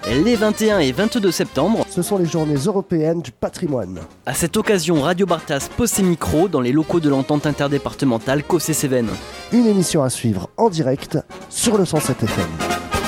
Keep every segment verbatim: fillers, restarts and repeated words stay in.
Les vingt et un et vingt-deux septembre, ce sont les journées européennes du patrimoine. À cette occasion, Radio Bartas pose ses micros dans les locaux de l'entente interdépartementale Cossé-Cévennes. Une émission à suivre en direct sur le cent sept F M.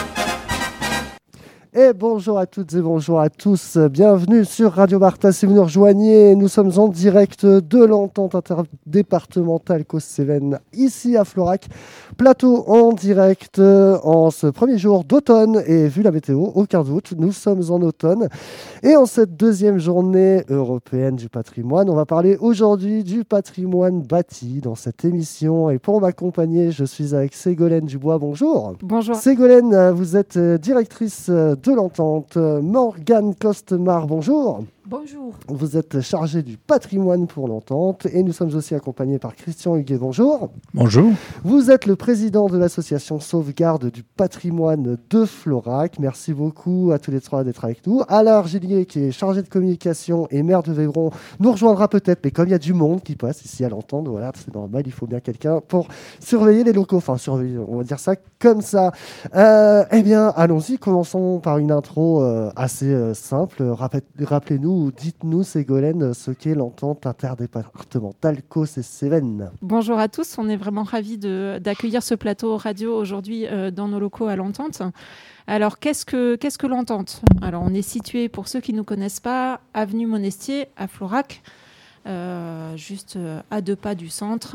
Et bonjour à toutes et bonjour à tous, bienvenue sur Radio Bartas. Si vous nous rejoignez, nous sommes en direct de l'entente interdépartementale Cossé-Cévennes, ici à Florac. Plateau en direct en ce premier jour d'automne, et vu la météo, aucun doute, nous sommes en automne. Et en cette deuxième journée européenne du patrimoine, on va parler aujourd'hui du patrimoine bâti dans cette émission. Et pour m'accompagner, je suis avec Ségolène Dubois, bonjour. Bonjour. Ségolène, vous êtes directrice de l'entente. Morgane Costemar, bonjour. Bonjour. Vous êtes chargé du patrimoine pour l'entente et nous sommes aussi accompagnés par Christian Huguet, bonjour. Bonjour. Vous êtes le président de l'association Sauvegarde du patrimoine de Florac. Merci beaucoup à tous les trois d'être avec nous. Alain Argilier, qui est chargé de communication et maire de Véron, nous rejoindra peut-être, mais comme il y a du monde qui passe ici à l'entente, voilà, c'est normal, il faut bien quelqu'un pour surveiller les locaux, enfin surveiller, on va dire ça comme ça. Euh, eh bien, allons-y, commençons par une intro euh, assez euh, simple. Rappel- rappelez-nous, dites-nous, Ségolène, ce qu'est l'entente interdépartementale Cossé-Cévennes. Bonjour à tous, on est vraiment ravis de, d'accueillir ce plateau radio aujourd'hui euh, dans nos locaux à l'entente. Alors, qu'est-ce que, qu'est-ce que l'entente ? Alors, on est situé, pour ceux qui ne nous connaissent pas, avenue Monestier à Florac, euh, juste euh, à deux pas du centre.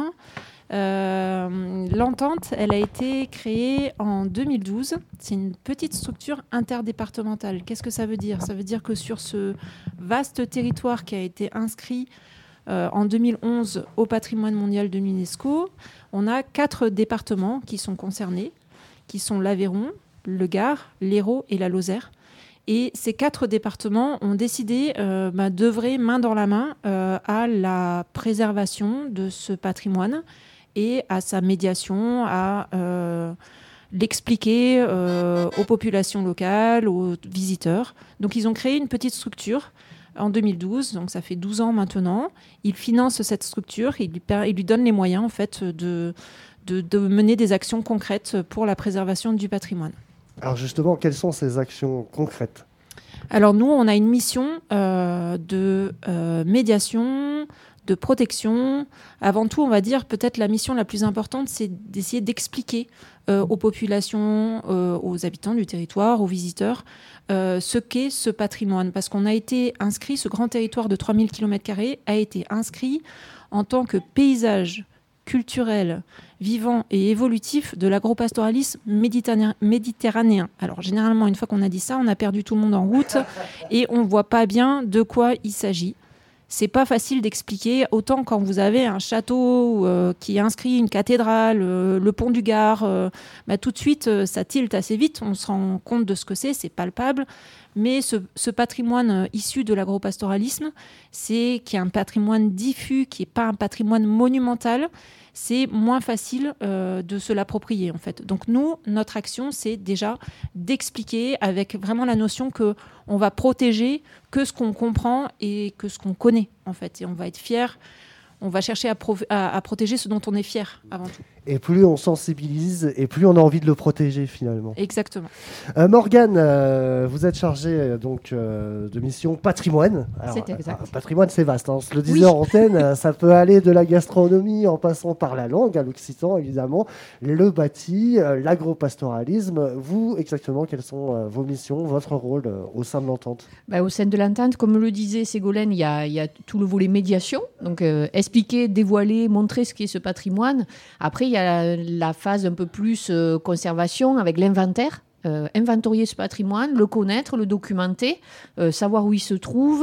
Euh, l'entente, elle a été créée en deux mille douze. C'est une petite structure interdépartementale. Qu'est-ce que ça veut dire ? Ça veut dire que sur ce vaste territoire qui a été inscrit euh, en deux mille onze au patrimoine mondial de l'UNESCO, on a quatre départements qui sont concernés, qui sont l'Aveyron, le Gard, l'Hérault et la Lozère. Et ces quatre départements ont décidé euh, bah, d'œuvrer main dans la main euh, à la préservation de ce patrimoine et à sa médiation, à euh, l'expliquer euh, aux populations locales, aux visiteurs. Donc ils ont créé une petite structure en deux mille douze, donc ça fait douze ans maintenant. Ils financent cette structure, ils lui, per- ils lui donnent les moyens en fait, de, de, de mener des actions concrètes pour la préservation du patrimoine. Alors justement, quelles sont ces actions concrètes ? Alors nous, on a une mission euh, de euh, médiation, de protection. Avant tout, on va dire peut-être la mission la plus importante, c'est d'essayer d'expliquer euh, aux populations, euh, aux habitants du territoire, aux visiteurs, euh, ce qu'est ce patrimoine. Parce qu'on a été inscrit, ce grand territoire de trois mille kilomètres carrés a été inscrit en tant que paysage culturel, vivant et évolutif de l'agropastoralisme méditerranéen. méditerranéen. Alors généralement, une fois qu'on a dit ça, on a perdu tout le monde en route et on ne voit pas bien de quoi il s'agit. C'est pas facile d'expliquer, autant quand vous avez un château euh, qui inscrit une cathédrale, euh, le pont du Gard, euh, bah, tout de suite euh, ça tilte assez vite, on se rend compte de ce que c'est, c'est palpable. Mais ce, ce patrimoine euh, issu de l'agropastoralisme, c'est qui est un patrimoine diffus, qui n'est pas un patrimoine monumental, c'est moins facile euh, de se l'approprier en fait. Donc nous, notre action, c'est déjà d'expliquer avec vraiment la notion que on va protéger que ce qu'on comprend et que ce qu'on connaît en fait. Et on va être fier, on va chercher à, pro- à, à protéger ce dont on est fier avant tout. Et plus on sensibilise, et plus on a envie de le protéger finalement. Exactement. Euh, Morgane, euh, vous êtes chargée euh, donc, euh, de mission patrimoine. Alors, C'est exact. euh, patrimoine, c'est vaste. Hein. On se le disait Oui. en antenne, euh, ça peut aller de la gastronomie en passant par la langue, à l'occitan évidemment, le bâti, euh, l'agropastoralisme. Vous, exactement, quelles sont euh, vos missions, votre rôle euh, au sein de l'entente ? Bah, au sein de l'entente, comme le disait Ségolène, il y a, il y a tout le volet médiation, donc euh, expliquer, dévoiler, montrer ce qu'est ce patrimoine. Après, il y a la, la phase un peu plus euh, conservation avec l'inventaire. Euh, inventorier ce patrimoine, le connaître, le documenter, euh, savoir où il se trouve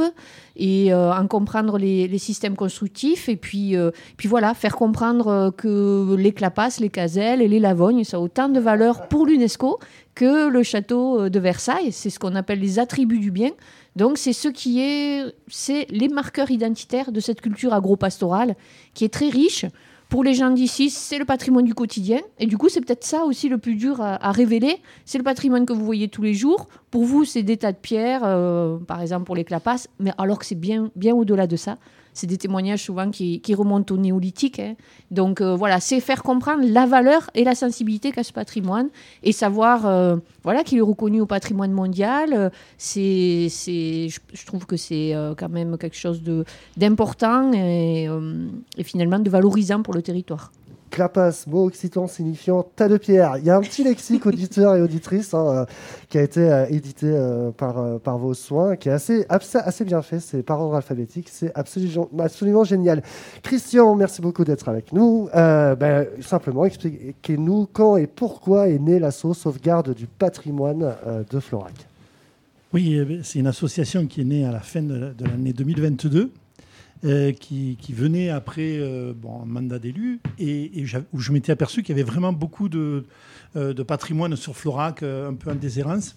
et euh, en comprendre les, les systèmes constructifs et puis, euh, puis voilà, faire comprendre euh, que les clapasses, les caselles et les lavognes, ça a autant de valeur pour l'UNESCO que le château de Versailles. C'est ce qu'on appelle les attributs du bien. Donc c'est ce qui est, c'est les marqueurs identitaires de cette culture agro-pastorale qui est très riche. Pour les gens d'ici, c'est le patrimoine du quotidien. Et du coup, c'est peut-être ça aussi le plus dur à, à révéler. C'est le patrimoine que vous voyez tous les jours. Pour vous, c'est des tas de pierres, euh, par exemple pour les clapasses. Mais alors que c'est bien, bien au-delà de ça. c'est des témoignages souvent qui, qui remontent au néolithique. Hein. Donc euh, voilà, c'est faire comprendre la valeur et la sensibilité qu'a ce patrimoine et savoir euh, voilà, qu'il est reconnu au patrimoine mondial. Euh, c'est, c'est, je, je trouve que c'est euh, quand même quelque chose de, d'important et, euh, et finalement de valorisant pour le territoire. Clapas, mot occitan signifiant tas de pierres. Il y a un petit lexique auditeurs et auditrices hein, euh, qui a été euh, édité euh, par, euh, par vos soins, qui est assez, assez, assez bien fait. C'est par ordre alphabétique. C'est absolument, absolument génial. Christian, merci beaucoup d'être avec nous. Euh, ben, simplement, expliquez-nous quand et pourquoi est née l'asso Sauvegarde du patrimoine euh, de Florac. Oui, c'est une association qui est née à la fin de, de l'année deux mille vingt-deux. Euh, qui, qui venait après euh, bon, un mandat d'élu et, et où je m'étais aperçu qu'il y avait vraiment beaucoup de, euh, de patrimoine sur Florac, euh, un peu en déshérence.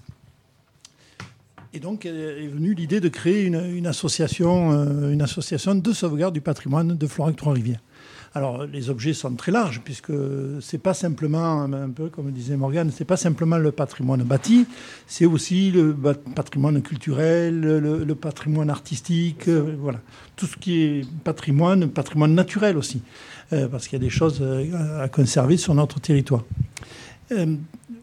Et donc est venue l'idée de créer une, une, association, euh, une association de sauvegarde du patrimoine de Florac-Trois-Rivières. Alors, les objets sont très larges, puisque c'est pas simplement, un peu comme disait Morgane, c'est pas simplement le patrimoine bâti, c'est aussi le patrimoine culturel, le, le patrimoine artistique, euh, voilà. Tout ce qui est patrimoine, patrimoine naturel aussi, euh, parce qu'il y a des choses à conserver sur notre territoire. Euh,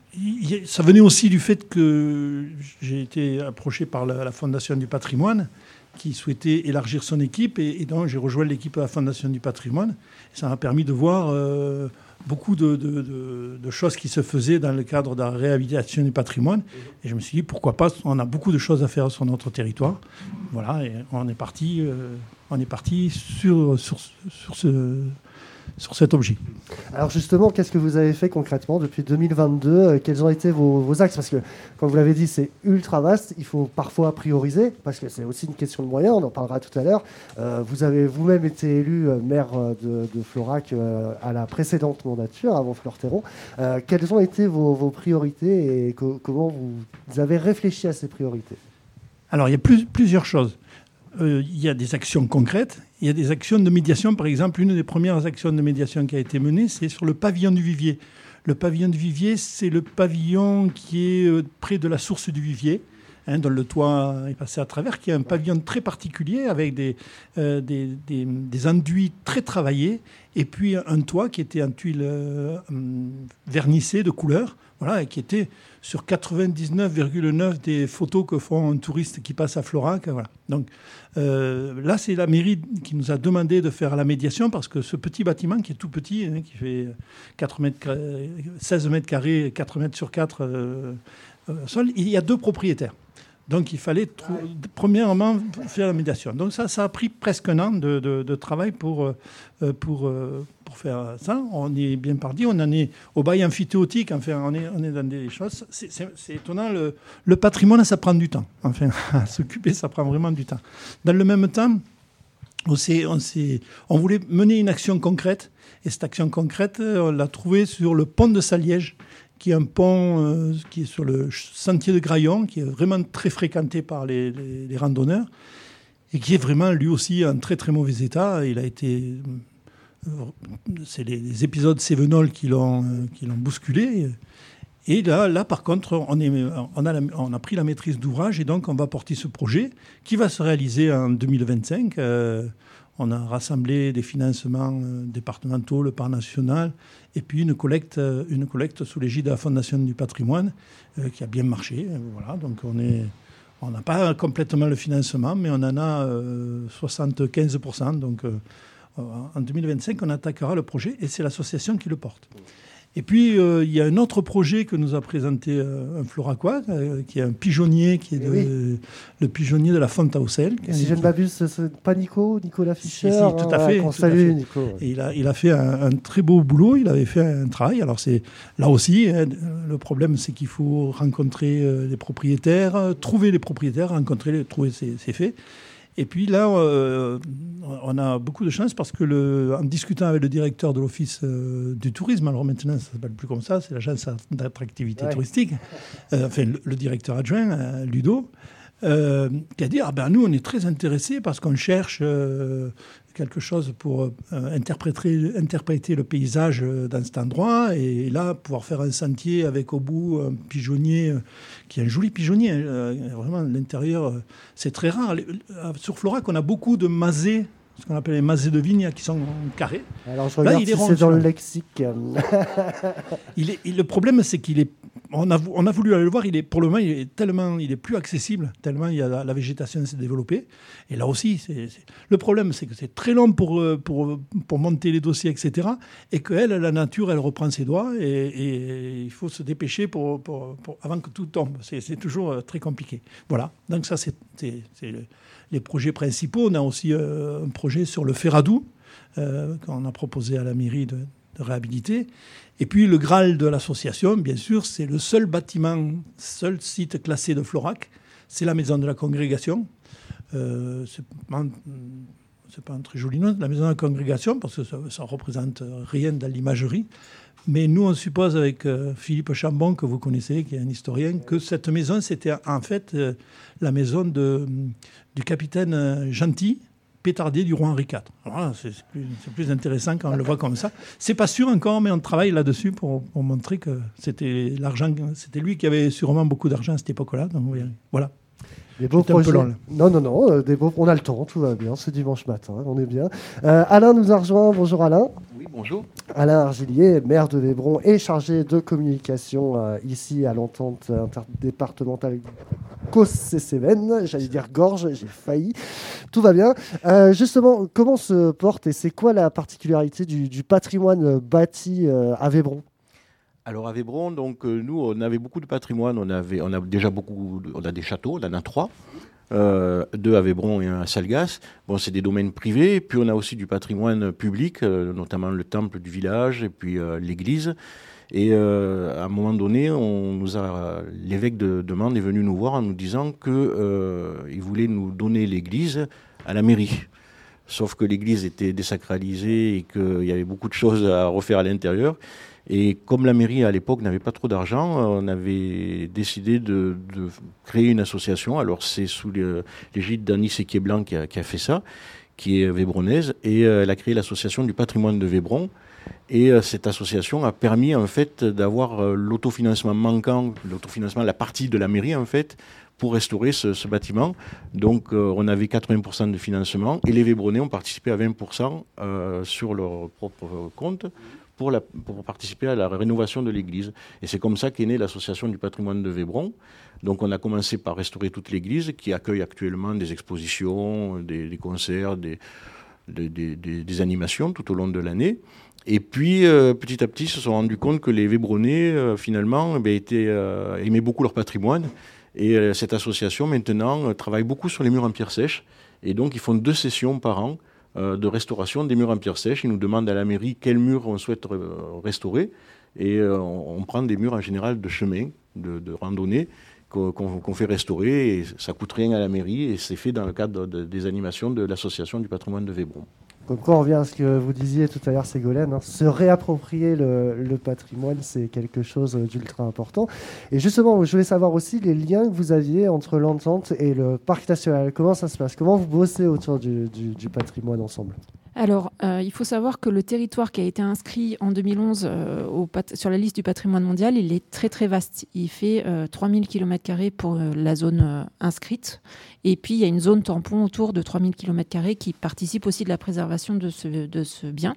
ça venait aussi du fait que j'ai été approché par la, la Fondation du patrimoine, qui souhaitait élargir son équipe, et, et donc j'ai rejoint l'équipe de la Fondation du patrimoine. Et ça m'a permis de voir euh, beaucoup de, de, de, de choses qui se faisaient dans le cadre de la réhabilitation du patrimoine. Et je me suis dit, pourquoi pas, on a beaucoup de choses à faire sur notre territoire. Voilà, et on est parti, euh, on est parti sur, sur, sur ce... sur cet objet. Alors justement, qu'est-ce que vous avez fait concrètement depuis deux mille vingt-deux ? Quels ont été vos, vos axes ? Parce que, comme vous l'avez dit, c'est ultra vaste. Il faut parfois prioriser, parce que c'est aussi une question de moyens. On en parlera tout à l'heure. Euh, vous avez vous-même été élu maire de, de Florac euh, à la précédente mandature, avant Fleur-Terron. Euh, quelles ont été vos, vos priorités et co- comment vous, vous avez réfléchi à ces priorités ? Alors, il y a plus, plusieurs choses. Euh, il y a des actions concrètes. Il y a des actions de médiation. Par exemple, une des premières actions de médiation qui a été menée, c'est sur le pavillon du Vivier. Le pavillon du Vivier, c'est le pavillon qui est près de la source du Vivier, hein, dont le toit est passé à travers, qui est un pavillon très particulier avec des, euh, des, des, des enduits très travaillés et puis un toit qui était en tuiles euh, vernissées de couleur, voilà, et qui était sur quatre-vingt-dix-neuf virgule neuf des photos que font un touriste qui passe à Florac. Voilà. Donc euh, là, c'est la mairie qui nous a demandé de faire la médiation parce que ce petit bâtiment qui est tout petit, hein, qui fait quatre mètres, seize mètres carrés, quatre mètres sur quatre euh, euh, sol, il y a deux propriétaires. Donc il fallait trou- premièrement faire la médiation. Donc ça, ça a pris presque un an de, de, de travail pour, euh, pour, euh, pour faire ça. On est bien parti, on en est au bail amphithéotique, enfin on est, on est dans des choses. C'est, c'est, c'est étonnant, le, le patrimoine, ça prend du temps. Enfin, à s'occuper, ça prend vraiment du temps. Dans le même temps, on, s'est, on, s'est, on voulait mener une action concrète, et cette action concrète, on l'a trouvée sur le pont de Saliège, qui est un pont euh, qui est sur le sentier de Graillon, qui est vraiment très fréquenté par les, les, les randonneurs, et qui est vraiment, lui aussi, en très très mauvais état. Il a été... Euh, c'est les, les épisodes Cévenol qui l'ont, euh, qui l'ont bousculé. Et là, là par contre, on, est, on, a la, on a pris la maîtrise d'ouvrage, et donc on va porter ce projet, qui va se réaliser en deux mille vingt-cinq. Euh, on a rassemblé des financements euh, départementaux, le parc national, et puis une collecte, une collecte sous l'égide de la Fondation du patrimoine euh, qui a bien marché. Voilà, donc on est, on n'a pas complètement le financement, mais on en a euh, soixante-quinze pour cent. Donc euh, en deux mille vingt-cinq, on attaquera le projet et c'est l'association qui le porte. Et puis, euh, il y a un autre projet que nous a présenté euh, un Floracois, euh, qui est un pigeonnier, qui est de, oui. le pigeonnier de la Fonte à Auxelles. Si je ne m'abuse, c'est pas Nico, Nicolas Fischer. Si, si, tout à fait. On tout salue à fait. Nico. Ouais. Et il a, il a fait un, un très beau boulot, il avait fait un travail. Alors, c'est, là aussi, hein, le problème, c'est qu'il faut rencontrer euh, les propriétaires, euh, trouver les propriétaires, rencontrer, les, trouver ces, ces faits. Et puis là, euh, on a beaucoup de chance parce que, le, en discutant avec le directeur de l'Office euh, du tourisme, alors maintenant ça ne s'appelle plus comme ça, c'est l'agence d'attractivité ouais. touristique, euh, enfin le, le directeur adjoint, euh, Ludo, euh, qui a dit ah ben, nous, on est très intéressés parce qu'on cherche euh, quelque chose pour euh, interpréter, interpréter le paysage dans cet endroit. Et là, pouvoir faire un sentier avec au bout un pigeonnier, euh, qui est un joli pigeonnier. Euh, vraiment, l'intérieur, euh, c'est très rare. Sur Florac, on a beaucoup de masets ce qu'on appelle les mazets de vigne qui sont carrés. Alors je regarde Là, il est si rond, c'est dans le celui-là. lexique. Il est, il- le problème, c'est qu'il est. On a, on a voulu aller le voir. Il est, pour le moment, il est tellement, il est plus accessible, tellement il y a la, la végétation s'est développée. Et là aussi, c'est, c'est- le problème, c'est que c'est très long pour, euh, pour, pour monter les dossiers, et cetera. Et que elle, la nature, elle reprend ses doigts et, et il faut se dépêcher pour, pour, pour- avant que tout tombe. C'est, c'est toujours euh, très compliqué. Voilà. Donc ça, c'est, c'est, c'est le- les projets principaux. On a aussi euh, un projet sur le Ferradou euh, qu'on a proposé à la mairie de, de réhabiliter. Et puis le Graal de l'association, bien sûr, c'est le seul bâtiment, seul site classé de Florac. C'est la maison de la congrégation. Euh, c'est pas, c'est pas un très joli nom, la maison de la congrégation, parce que ça ne représente rien dans l'imagerie. Mais nous, on suppose avec euh, Philippe Chambon, que vous connaissez, qui est un historien, que cette maison, c'était en fait euh, la maison de, du capitaine euh, Gentil, pétardier du roi Henri quatre. Alors là, c'est, c'est, plus, c'est plus intéressant quand on le voit comme ça. C'est pas sûr encore, mais on travaille là-dessus pour, pour montrer que c'était l'argent, c'était lui qui avait sûrement beaucoup d'argent à cette époque-là. Donc voilà. Des beaux J'étais un peu projets. long, là. Non, non, non, euh, des beaux... on a le temps, tout va bien, c'est dimanche matin, on est bien. Euh, Alain nous a rejoint, bonjour Alain. Oui, bonjour. Alain Argilier, maire de Vébron et chargé de communication euh, ici à l'entente interdépartementale Causse-Cévennes. J'allais dire Gorge, j'ai failli. Tout va bien. Euh, justement, comment se porte et c'est quoi la particularité du, du patrimoine bâti euh, à Vébron ? Alors à Vébron, donc euh, nous, on avait beaucoup de patrimoine. On avait, on a déjà beaucoup, de- on a des châteaux, on en a trois, euh, deux à Vébron et un à Salgas. Bon, c'est des domaines privés. Puis on a aussi du patrimoine public, euh, notamment le temple du village et puis euh, l'église. Et euh, à un moment donné, on nous a, l'évêque de, de Mende est venu nous voir en nous disant que euh, il voulait nous donner l'église à la mairie. Sauf que l'église était désacralisée et qu'il y avait beaucoup de choses à refaire à l'intérieur. Et comme la mairie, à l'époque, n'avait pas trop d'argent, on avait décidé de, de créer une association. Alors, c'est sous le- l'égide d'Annie Séquier-Blanc qui a, qui a fait ça, qui est vébronaise. Et euh, elle a créé l'association du patrimoine de Vébron. Et euh, cette association a permis, en fait, d'avoir euh, l'autofinancement manquant, l'autofinancement, la partie de la mairie, en fait, pour restaurer ce, ce bâtiment. Donc, euh, on avait quatre-vingts pour cent de financement et les Vébronnais ont participé à vingt pour cent euh, sur leur propre compte pour, la, pour participer à la rénovation de l'église. Et c'est comme ça qu'est née l'association du patrimoine de Vébron. Donc, on a commencé par restaurer toute l'église qui accueille actuellement des expositions, des, des concerts, des, des, des, des, des animations tout au long de l'année. Et puis, euh, petit à petit, ils se sont rendus compte que les Vébronnais, euh, finalement, eh bien, étaient, euh, aimaient beaucoup leur patrimoine. Et euh, cette association, maintenant, euh, travaille beaucoup sur les murs en pierre sèche. Et donc, ils font deux sessions par an euh, de restauration des murs en pierre sèche. Ils nous demandent à la mairie quels murs on souhaite euh, restaurer. Et euh, on, on prend des murs en général de chemin, de, de randonnée, qu'on, qu'on, qu'on fait restaurer. Et ça coûte rien à la mairie. Et c'est fait dans le cadre de, des animations de l'association du patrimoine de Vébron. Comme quoi, on revient à ce que vous disiez tout à l'heure, Ségolène, hein, se réapproprier le, le patrimoine, c'est quelque chose d'ultra important. Et justement, je voulais savoir aussi les liens que vous aviez entre l'entente et le parc national. Comment ça se passe ? Comment vous bossez autour du, du, du patrimoine ensemble ? Alors, euh, il faut savoir que le territoire qui a été inscrit en deux mille onze euh, au pat- sur la liste du patrimoine mondial, il est très très vaste. Il fait euh, trois mille kilomètres carrés pour euh, la zone euh, inscrite. Et puis, il y a une zone tampon autour de trois mille kilomètres carrés qui participe aussi de la préservation de ce, de ce bien.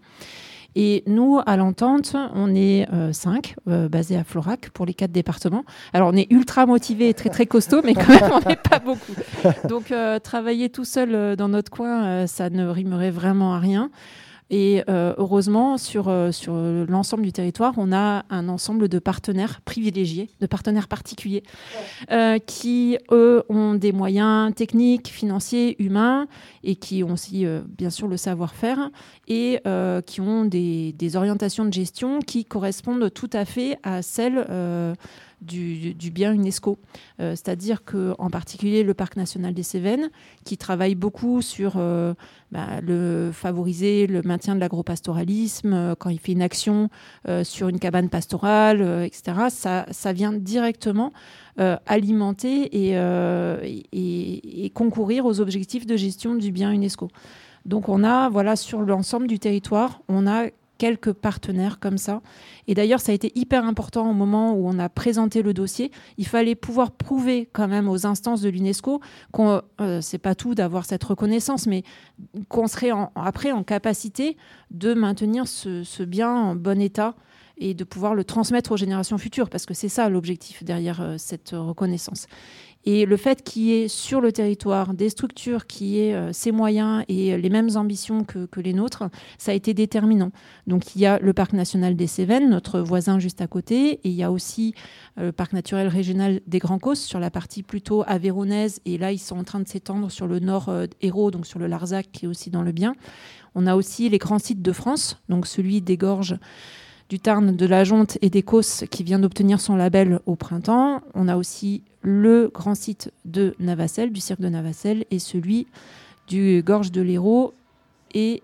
Et nous, à l'entente, on est euh, cinq, euh, basés à Florac, pour les quatre départements. Alors, on est ultra motivés et très, très costauds, mais quand même, on n'est pas beaucoup. Donc, euh, travailler tout seul euh, dans notre coin, euh, ça ne rimerait vraiment à rien. Et euh, heureusement, sur, euh, sur l'ensemble du territoire, on a un ensemble de partenaires privilégiés, de partenaires particuliers, euh, qui, eux, ont des moyens techniques, financiers, humains, et qui ont aussi, euh, bien sûr, le savoir-faire, et euh, qui ont des, des orientations de gestion qui correspondent tout à fait à celles euh, du, du bien UNESCO. Euh, c'est-à-dire qu'en particulier, le Parc national des Cévennes, qui travaille beaucoup sur euh, bah, le favoriser le maintien de l'agropastoralisme, euh, quand il fait une action euh, sur une cabane pastorale, euh, et cetera, ça, ça vient directement euh, alimenter et, euh, et, et concourir aux objectifs de gestion du bien UNESCO. Donc on a, voilà, sur l'ensemble du territoire, on a quelques partenaires comme ça. Et d'ailleurs, ça a été hyper important au moment où on a présenté le dossier. Il fallait pouvoir prouver quand même aux instances de l'UNESCO qu'on, euh, c'est pas tout d'avoir cette reconnaissance, mais qu'on serait en, après en capacité de maintenir ce, ce bien en bon état et de pouvoir le transmettre aux générations futures, parce que c'est ça l'objectif derrière euh, cette reconnaissance. Et le fait qu'il y ait sur le territoire des structures qui aient euh, ces moyens et les mêmes ambitions que, que les nôtres, ça a été déterminant. Donc il y a le parc national des Cévennes, notre voisin juste à côté, et il y a aussi euh, le parc naturel régional des Grands Causses sur la partie plutôt aveyronnaise, et là ils sont en train de s'étendre sur le nord euh, Hérault, donc sur le Larzac qui est aussi dans le Bien. On a aussi les grands sites de France, donc celui des Gorges, du Tarn, de la Jonte et des Causses qui vient d'obtenir son label au printemps. On a aussi le grand site de Navacelles, du cirque de Navacelles, et celui du Gorge de l'Hérault. Et,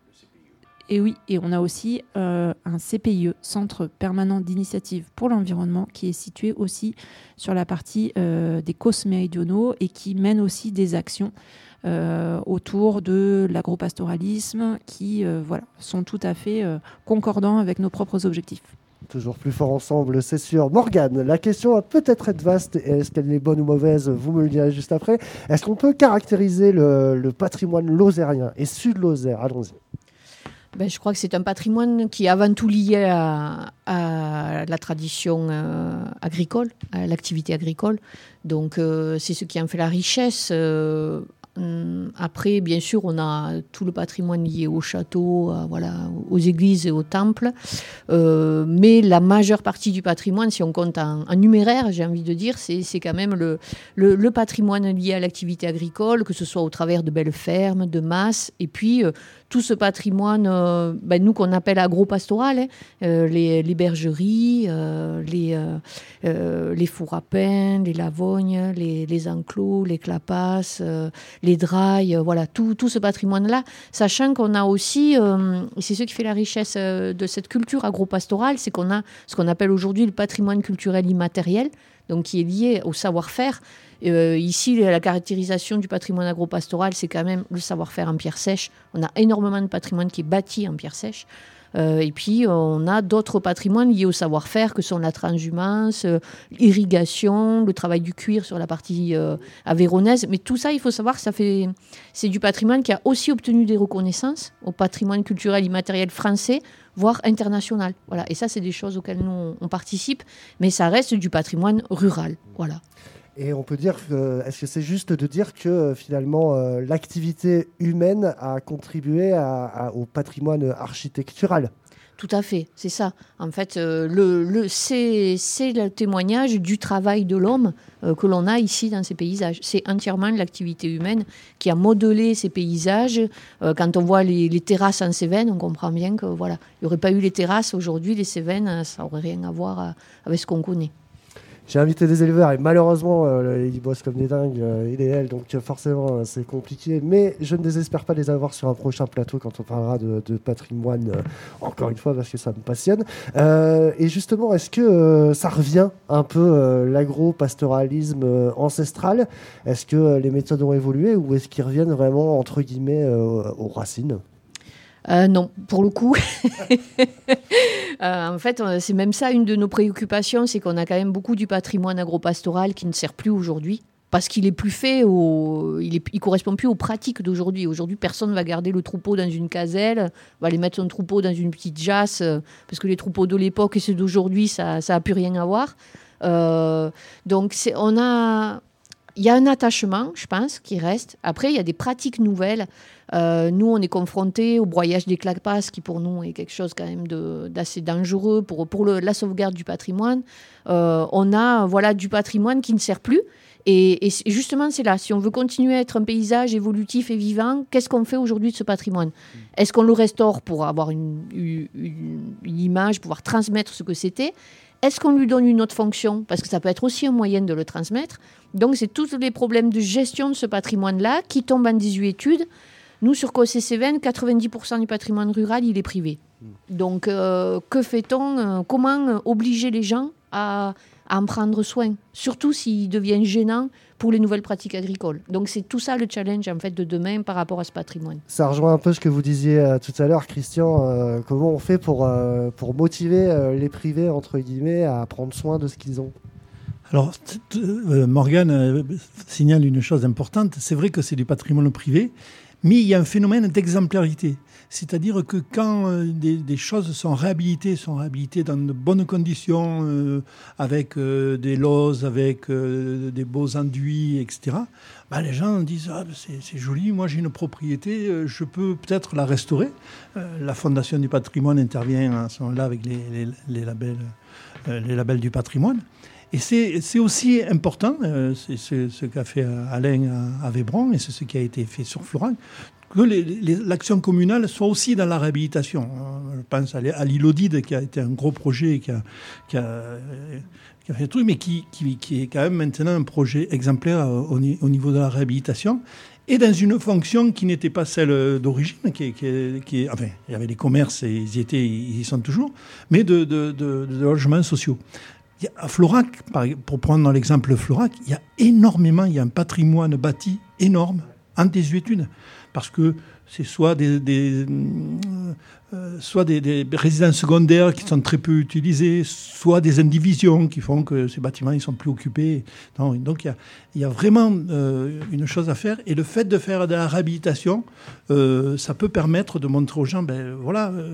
et oui, et on a aussi euh, un C P I E, Centre permanent d'initiative pour l'environnement, qui est situé aussi sur la partie euh, des Causses méridionaux et qui mène aussi des actions Euh, autour de l'agropastoralisme qui euh, voilà, sont tout à fait euh, concordants avec nos propres objectifs. Toujours plus fort ensemble, c'est sûr. Morgane, la question va peut-être être vaste. Est-ce qu'elle est bonne ou mauvaise? Vous me le direz juste après. Est-ce qu'on peut caractériser le, le patrimoine lozérien et sud-lozère? Allons-y. Ben, je crois que c'est un patrimoine qui est avant tout lié à, à la tradition euh, agricole, à l'activité agricole. Donc, euh, c'est ce qui en fait la richesse. Euh, Après, bien sûr, on a tout le patrimoine lié au château, à, voilà, aux églises et aux temples. Euh, mais la majeure partie du patrimoine, si on compte en, en numéraire, j'ai envie de dire, c'est, c'est quand même le, le, le patrimoine lié à l'activité agricole, que ce soit au travers de belles fermes, de masses, et puis euh, tout ce patrimoine, euh, ben, nous qu'on appelle agropastoral, hein, euh, les, les bergeries, euh, les, euh, euh, les fours à pain, les lavognes, les, les enclos, les clapasses, euh, les drailles, euh, voilà, tout, tout ce patrimoine-là, sachant qu'on a aussi, euh, et c'est ce qui fait la richesse euh, de cette culture agropastorale, c'est qu'on a ce qu'on appelle aujourd'hui le patrimoine culturel immatériel, donc qui est lié au savoir-faire. Euh, ici, la caractérisation du patrimoine agropastoral, c'est quand même le savoir-faire en pierre sèche. On a énormément de patrimoine qui est bâti en pierre sèche. Euh, et puis, on a d'autres patrimoines liés au savoir-faire, que sont la transhumance, euh, l'irrigation, le travail du cuir sur la partie euh, aveyronnaise. Mais tout ça, il faut savoir que ça fait, c'est du patrimoine qui a aussi obtenu des reconnaissances au patrimoine culturel immatériel français, voire international. Voilà. Et ça, c'est des choses auxquelles nous, on, on participe, mais ça reste du patrimoine rural. Voilà. Et on peut dire que, est-ce que c'est juste de dire que finalement euh, l'activité humaine a contribué à, à, au patrimoine architectural? Tout à fait, c'est ça. En fait, euh, le, le, c'est, c'est le témoignage du travail de l'homme euh, que l'on a ici dans ces paysages. C'est entièrement l'activité humaine qui a modelé ces paysages. Euh, quand on voit les, les terrasses en Cévennes, on comprend bien que voilà, il n'y aurait pas eu les terrasses aujourd'hui, les Cévennes, ça n'aurait rien à voir euh, avec ce qu'on connaît. J'ai invité des éleveurs et malheureusement, euh, ils bossent comme des dingues, euh, il et elle, donc euh, forcément, euh, c'est compliqué. Mais je ne désespère pas de les avoir sur un prochain plateau quand on parlera de, de patrimoine, euh, encore une fois, parce que ça me passionne. Euh, et justement, est-ce que euh, ça revient un peu euh, l'agro-pastoralisme euh, ancestral? Est-ce que euh, les méthodes ont évolué ou est-ce qu'ils reviennent vraiment, entre guillemets, euh, aux racines? Euh, non, pour le coup. euh, en fait, c'est même ça une de nos préoccupations, c'est qu'on a quand même beaucoup du patrimoine agropastoral qui ne sert plus aujourd'hui, parce qu'il est plus fait, au, il, est, il correspond plus aux pratiques d'aujourd'hui. Aujourd'hui, personne ne va garder le troupeau dans une caselle, va aller mettre son troupeau dans une petite jasse, parce que les troupeaux de l'époque et ceux d'aujourd'hui, ça n'a plus rien à voir. Euh, donc, c'est, on a... Il y a un attachement, je pense, qui reste. Après, il y a des pratiques nouvelles. Euh, nous, on est confrontés au broyage des clapasses, qui pour nous est quelque chose quand même de, d'assez dangereux pour, pour le, la sauvegarde du patrimoine. Euh, on a voilà, du patrimoine qui ne sert plus. Et, et justement, c'est là. Si on veut continuer à être un paysage évolutif et vivant, qu'est-ce qu'on fait aujourd'hui de ce patrimoine? Est-ce qu'on le restaure pour avoir une, une, une image, pouvoir transmettre ce que c'était? Est-ce qu'on lui donne une autre fonction? Parce que ça peut être aussi un moyen de le transmettre. Donc, c'est tous les problèmes de gestion de ce patrimoine-là qui tombent en désuétude. Nous, sur Causses et Cévennes, quatre-vingt-dix pour cent du patrimoine rural, il est privé. Donc, euh, que fait-on? Comment obliger les gens à, à en prendre soin, surtout s'ils deviennent gênants pour les nouvelles pratiques agricoles. Donc c'est tout ça le challenge en fait de demain par rapport à ce patrimoine. Ça rejoint un peu ce que vous disiez euh, tout à l'heure, Christian. Euh, comment on fait pour, euh, pour motiver euh, les privés, entre guillemets, à prendre soin de ce qu'ils ont ? Alors, euh, Morgane euh, signale une chose importante. C'est vrai que c'est du patrimoine privé, mais il y a un phénomène d'exemplarité. C'est-à-dire que quand euh, des, des choses sont réhabilitées, sont réhabilitées dans de bonnes conditions, euh, avec euh, des lozes, avec euh, des beaux enduits, et cetera, bah, les gens disent ah, « c'est, c'est joli, moi j'ai une propriété, euh, je peux peut-être la restaurer euh, ». La Fondation du patrimoine intervient à ce moment-là avec les, les, les, labels, euh, les labels du patrimoine. Et c'est, c'est aussi important, euh, c'est, c'est ce qu'a fait Alain à, à Vébron, et c'est ce qui a été fait sur Florac, que les, les, l'action communale soit aussi dans la réhabilitation. Je pense à l'île Odide, qui a été un gros projet, qui a, qui a, qui a fait le truc, mais qui, qui, qui est quand même maintenant un projet exemplaire au, au niveau de la réhabilitation, et dans une fonction qui n'était pas celle d'origine, qui, qui, qui, enfin, il y avait les commerces, et ils y étaient, ils y sont toujours, mais de, de, de, de logements sociaux. À Florac, pour prendre l'exemple de Florac, il y a énormément, il y a un patrimoine bâti énorme en désuétude, parce que c'est soit des, des, euh, soit des, des résidences secondaires qui sont très peu utilisées, soit des indivisions qui font que ces bâtiments ils sont plus occupés. Non, donc il y a, il y a vraiment euh, une chose à faire, et le fait de faire de la réhabilitation, euh, ça peut permettre de montrer aux gens, ben voilà. Euh,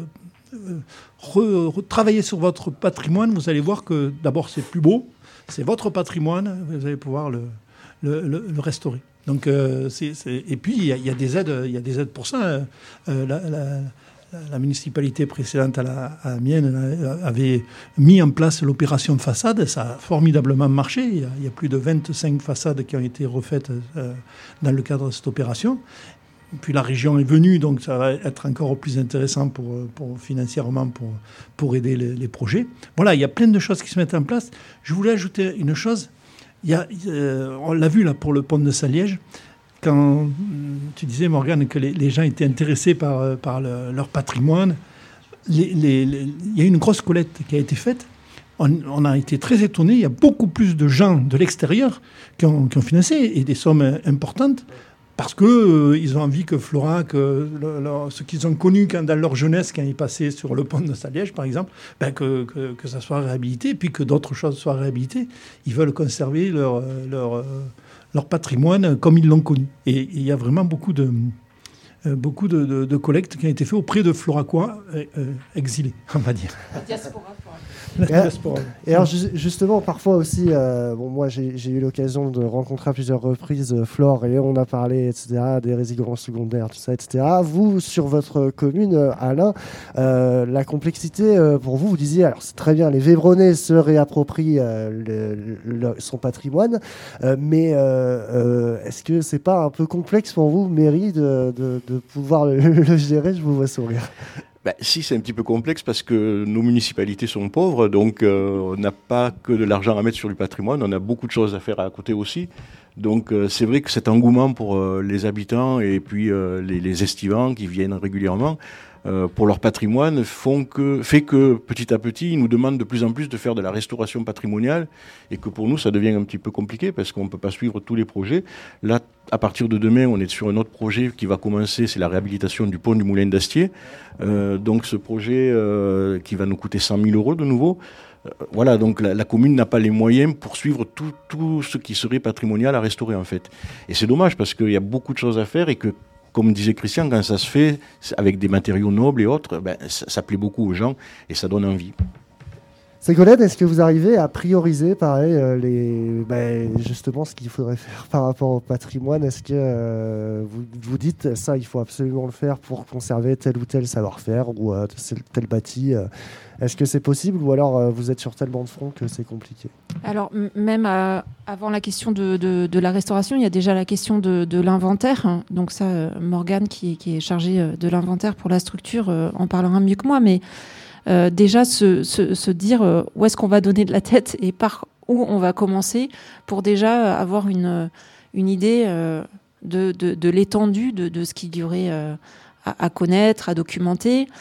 Re, re, travailler sur votre patrimoine, vous allez voir que d'abord c'est plus beau, c'est votre patrimoine, vous allez pouvoir le, le, le, le restaurer. Donc, euh, c'est, c'est... Et puis il y, y a des aides, il y a des aides pour ça. Euh, la, la, la municipalité précédente à la, à la mienne avait mis en place l'opération façade, ça a formidablement marché. Il y a, il y a plus de vingt-cinq façades qui ont été refaites euh, dans le cadre de cette opération. Puis la région est venue, donc ça va être encore plus intéressant pour, pour, financièrement pour, pour aider les, les projets. Voilà, il y a plein de choses qui se mettent en place. Je voulais ajouter une chose. Il y a, euh, on l'a vu là pour le pont de Saliège, quand tu disais, Morgane, que les, les gens étaient intéressés par, par le, leur patrimoine. Les, les, les, il y a eu une grosse collecte qui a été faite. On, on a été très étonnés. Il y a beaucoup plus de gens de l'extérieur qui ont, qui ont financé, et des sommes importantes. Parce qu'ils euh, ont envie que Florac, euh, le, le, ce qu'ils ont connu quand, dans leur jeunesse, quand ils passaient sur le pont de Saliège, par exemple, ben que, que, que ça soit réhabilité, puis que d'autres choses soient réhabilitées. Ils veulent conserver leur, leur, leur patrimoine comme ils l'ont connu. Et il y a vraiment beaucoup de, euh, beaucoup de, de, de collectes qui ont été faites auprès de Floracois euh, euh, exilés, on va dire. La diaspora. Et, et alors justement, parfois aussi, euh, bon, moi j'ai, j'ai eu l'occasion de rencontrer à plusieurs reprises euh, Flore, et on a parlé, et cetera, des résidences secondaires, tout ça, et cetera. Vous, sur votre commune, euh, Alain, euh, la complexité euh, pour vous, vous disiez, alors c'est très bien, les Vébronnais se réapproprient euh, le, le, son patrimoine, euh, mais euh, euh, est-ce que c'est pas un peu complexe pour vous, mairie, de, de, de pouvoir le, le gérer? Je vous vois sourire. Ben, si, c'est un petit peu complexe parce que nos municipalités sont pauvres, donc euh, on n'a pas que de l'argent à mettre sur le patrimoine, on a beaucoup de choses à faire à côté aussi. Donc euh, c'est vrai que cet engouement pour euh, les habitants et puis euh, les, les estivants qui viennent régulièrement euh, pour leur patrimoine font que, fait que petit à petit, ils nous demandent de plus en plus de faire de la restauration patrimoniale, et que pour nous, ça devient un petit peu compliqué parce qu'on ne peut pas suivre tous les projets. Là, à partir de demain, on est sur un autre projet qui va commencer, c'est la réhabilitation du pont du Moulin d'Astier. Euh, donc ce projet euh, qui va nous coûter cent mille euros de nouveau. Euh, voilà, donc la, la commune n'a pas les moyens pour suivre tout, tout ce qui serait patrimonial à restaurer en fait. Et c'est dommage parce qu'il y a beaucoup de choses à faire, et que, comme disait Christian, quand ça se fait avec des matériaux nobles et autres, ben, ça, ça plaît beaucoup aux gens et ça donne envie. Ségolène, est-ce que vous arrivez à prioriser, pareil, euh, les, ben, justement ce qu'il faudrait faire par rapport au patrimoine? Est-ce que euh, vous vous dites ça, il faut absolument le faire pour conserver tel ou tel savoir-faire ou euh, tel bâti euh, Est-ce que c'est possible, ou alors euh, vous êtes sur tellement de fronts que c'est compliqué? Alors, m- même euh, avant la question de, de, de la restauration, il y a déjà la question de, de l'inventaire. Hein. Donc ça, euh, Morgane, qui, qui est chargée euh, de l'inventaire pour la structure, euh, en parlera mieux que moi, mais Euh, déjà se, se, se dire euh, où est-ce qu'on va donner de la tête et par où on va commencer, pour déjà avoir une, une idée euh, de, de, de l'étendue de, de ce qu'il y aurait euh, à, à connaître, à documenter.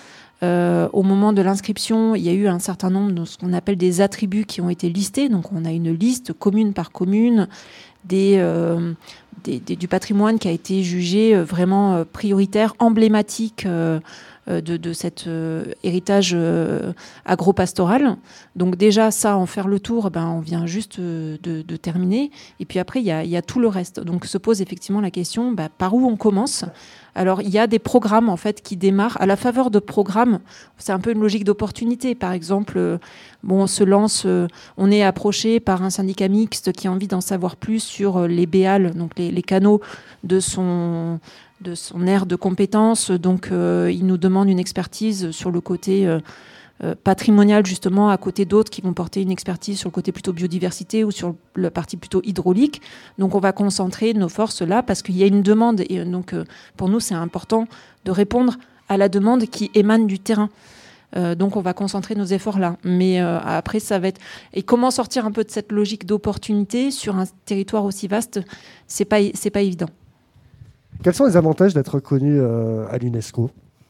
Euh, au moment de l'inscription, il y a eu un certain nombre de ce qu'on appelle des attributs qui ont été listés. Donc on a une liste commune par commune des, euh, des, des, du patrimoine qui a été jugé vraiment prioritaire, emblématique euh, de, de cet euh, héritage euh, agro-pastoral. Donc déjà, ça, en faire le tour, ben, on vient juste de, de terminer. Et puis après, il y a, il y a tout le reste. Donc se pose effectivement la question, ben, par où on commence ? Alors, il y a des programmes, en fait, qui démarrent à la faveur de programmes. C'est un peu une logique d'opportunité. Par exemple, euh, bon, on se lance, euh, on est approché par un syndicat mixte qui a envie d'en savoir plus sur euh, les béals, donc les, les canaux de son, de son aire de compétences. Donc, euh, il nous demande une expertise sur le côté euh, euh, patrimonial, justement, à côté d'autres qui vont porter une expertise sur le côté plutôt biodiversité ou sur la partie plutôt hydraulique. Donc, on va concentrer nos forces là parce qu'il y a une demande. Et donc, euh, pour nous, c'est important de répondre à la demande qui émane du terrain. Euh, donc, on va concentrer nos efforts là. Mais euh, après, ça va être... Et comment sortir un peu de cette logique d'opportunité sur un territoire aussi vaste, c'est pas, c'est pas évident. Quels sont les avantages d'être reconnu euh, à l'UNESCO ?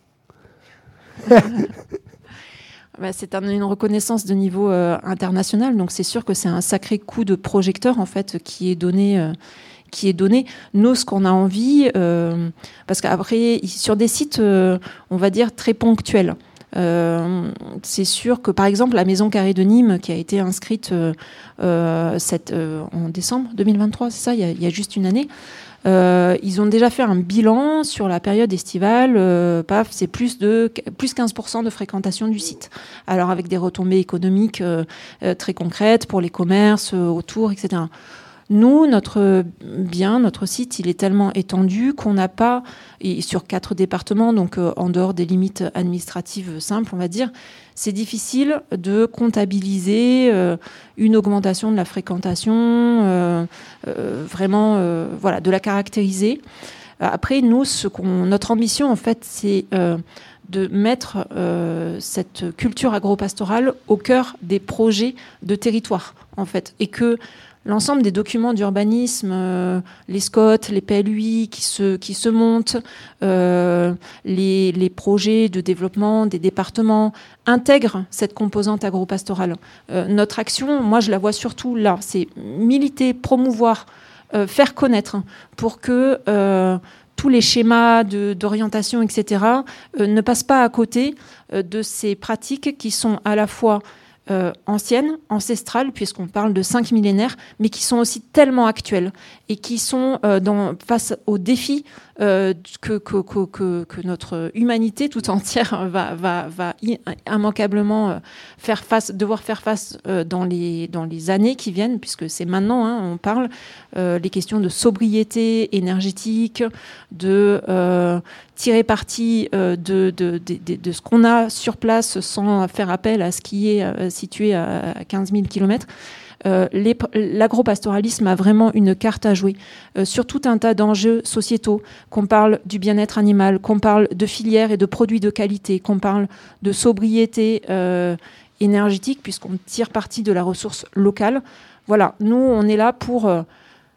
Bah, c'est un, une reconnaissance de niveau euh, international, donc c'est sûr que c'est un sacré coup de projecteur en fait qui est donné. Euh, qui est donné. Nous, ce qu'on a envie, euh, parce qu'après, sur des sites, euh, on va dire très ponctuels. Euh, c'est sûr que par exemple la Maison Carrée de Nîmes qui a été inscrite euh, euh, cette, euh, en décembre deux mille vingt-trois, c'est ça, il y a, il y a juste une année. Euh, ils ont déjà fait un bilan sur la période estivale. Euh, paf, c'est plus de plus quinze pour cent de fréquentation du site. Alors avec des retombées économiques euh, euh, très concrètes pour les commerces euh, autour, et cetera. Nous, notre bien, notre site, il est tellement étendu qu'on n'a pas, et sur quatre départements, donc euh, en dehors des limites administratives simples, on va dire, c'est difficile de comptabiliser euh, une augmentation de la fréquentation, euh, euh, vraiment, euh, voilà, de la caractériser. Après, nous, ce qu'on, notre ambition, en fait, c'est euh, de mettre euh, cette culture agro-pastorale au cœur des projets de territoire, en fait, et que l'ensemble des documents d'urbanisme, euh, les S C O T, les P L U I qui se, qui se montent, euh, les, les projets de développement des départements intègrent cette composante agro-pastorale. Euh, notre action, moi je la vois surtout là, c'est militer, promouvoir, euh, faire connaître pour que euh, tous les schémas de, d'orientation, et cetera, euh, ne passent pas à côté euh, de ces pratiques qui sont à la fois Euh, anciennes, ancestrales, puisqu'on parle de cinq millénaires, mais qui sont aussi tellement actuelles et qui sont euh, dans, face aux défis euh, que, que, que, que, que notre humanité tout entière va, va, va immanquablement euh, faire face, devoir faire face euh, dans, les, dans les années qui viennent, puisque c'est maintenant, hein, on parle, euh, les questions de sobriété énergétique, de euh, tirer parti euh, de, de, de, de, de ce qu'on a sur place sans faire appel à ce qui est euh, situé à quinze mille kilomètres. Euh, les, l'agropastoralisme a vraiment une carte à jouer euh, sur tout un tas d'enjeux sociétaux, qu'on parle du bien-être animal, qu'on parle de filières et de produits de qualité, qu'on parle de sobriété euh, énergétique, puisqu'on tire parti de la ressource locale. Voilà, nous, on est là pour euh,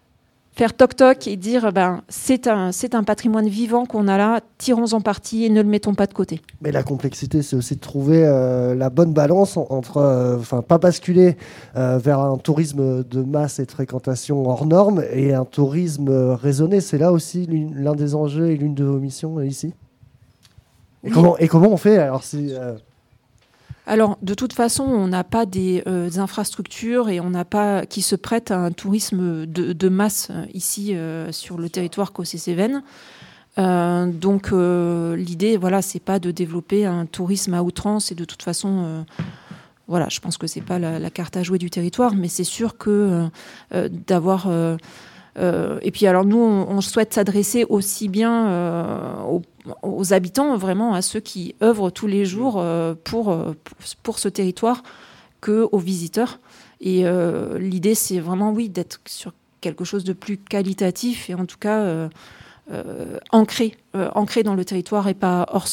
faire toc-toc et dire ben, c'est un, c'est un patrimoine vivant qu'on a là, tirons-en parti et ne le mettons pas de côté. Mais la complexité, c'est aussi de trouver euh, la bonne balance entre, enfin, euh, pas basculer euh, vers un tourisme de masse et de fréquentation hors norme et un tourisme raisonné. C'est là aussi l'un des enjeux et l'une de vos missions euh, ici. Et, oui. comment, et comment on fait alors si, euh... Alors, de toute façon, on n'a pas des, euh, des infrastructures et on n'a pas qui se prêtent à un tourisme de, de masse euh, ici euh, sur le territoire Cossé-Cévennes. Euh, donc, euh, l'idée, voilà, c'est pas de développer un tourisme à outrance et de toute façon, euh, voilà, je pense que c'est pas la, la carte à jouer du territoire, mais c'est sûr que euh, d'avoir euh, Euh, et puis alors nous, on, on souhaite s'adresser aussi bien euh, aux, aux habitants, vraiment à ceux qui œuvrent tous les jours euh, pour, pour ce territoire, qu'aux visiteurs. Et euh, l'idée, c'est vraiment, oui, d'être sur quelque chose de plus qualitatif et en tout cas euh, euh, ancré, euh, ancré dans le territoire et pas hors sol.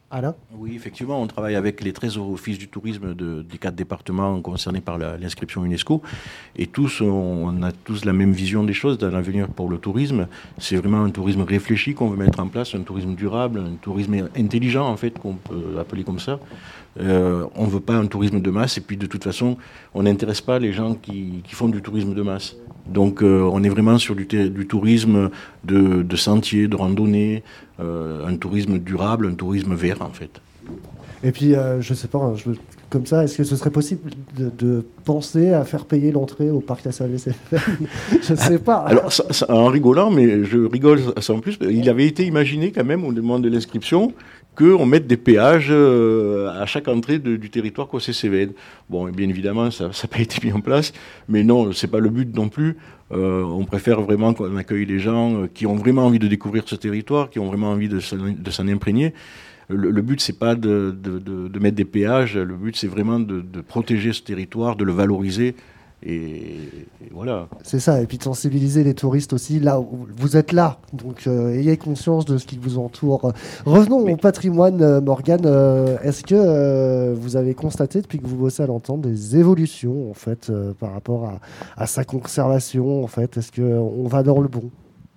Alain ? Oui, effectivement, on travaille avec les treize offices du tourisme de, des quatre départements concernés par la, l'inscription UNESCO. Et tous, on, on a tous la même vision des choses dans l'avenir pour le tourisme. C'est vraiment un tourisme réfléchi qu'on veut mettre en place, un tourisme durable, un tourisme intelligent, en fait, qu'on peut appeler comme ça. Euh, on ne veut pas un tourisme de masse. Et puis, de toute façon, on n'intéresse pas les gens qui, qui font du tourisme de masse. Donc, euh, on est vraiment sur du, du tourisme de, de sentiers, de randonnées, euh, un tourisme durable, un tourisme vert, en fait. Et puis, euh, je sais pas, hein, je, comme ça, est-ce que ce serait possible de, de penser à faire payer l'entrée au parc national des Cévennes ? Je ne sais pas. Alors, ça, ça, en rigolant, mais je rigole ça en plus, il avait été imaginé quand même, au moment de l'inscription, qu'on mette des péages euh, à chaque entrée de, du territoire Cossé-Cévennes. Bon, et bien évidemment, ça n'a pas été mis en place, mais non, c'est pas le but non plus. Euh, on préfère vraiment qu'on accueille les gens qui ont vraiment envie de découvrir ce territoire, qui ont vraiment envie de, de s'en imprégner. Le, le but, c'est pas de, de, de, de mettre des péages, le but, c'est vraiment de, de protéger ce territoire, de le valoriser. Et, et voilà. C'est ça, et puis de sensibiliser les touristes aussi, là où vous êtes là, donc euh, ayez conscience de ce qui vous entoure. Revenons Mais... au patrimoine, euh, Morgane, euh, est-ce que euh, vous avez constaté depuis que vous bossez à l'Entente des évolutions en fait, euh, par rapport à, à sa conservation en fait, est-ce qu'on va dans le bon ?